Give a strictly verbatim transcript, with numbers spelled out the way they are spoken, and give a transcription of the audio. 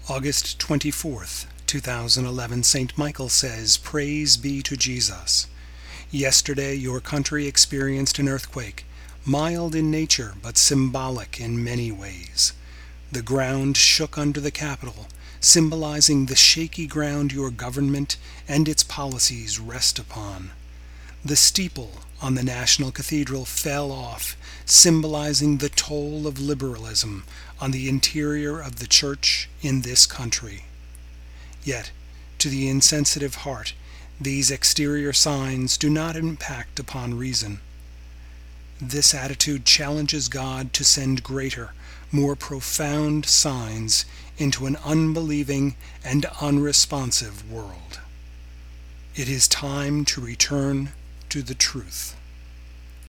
August twenty-fourth, two thousand eleven, Saint Michael says, "Praise be to Jesus." Yesterday your country experienced an earthquake, mild in nature but symbolic in many ways. The ground shook under the Capitol, symbolizing the shaky ground your government and its policies rest upon. The steeple on the National Cathedral fell off, symbolizing the toll of liberalism on the interior of the Church in this country. Yet, to the insensitive heart, these exterior signs do not impact upon reason. This attitude challenges God to send greater, more profound signs into an unbelieving and unresponsive world. It is time to return to the truth.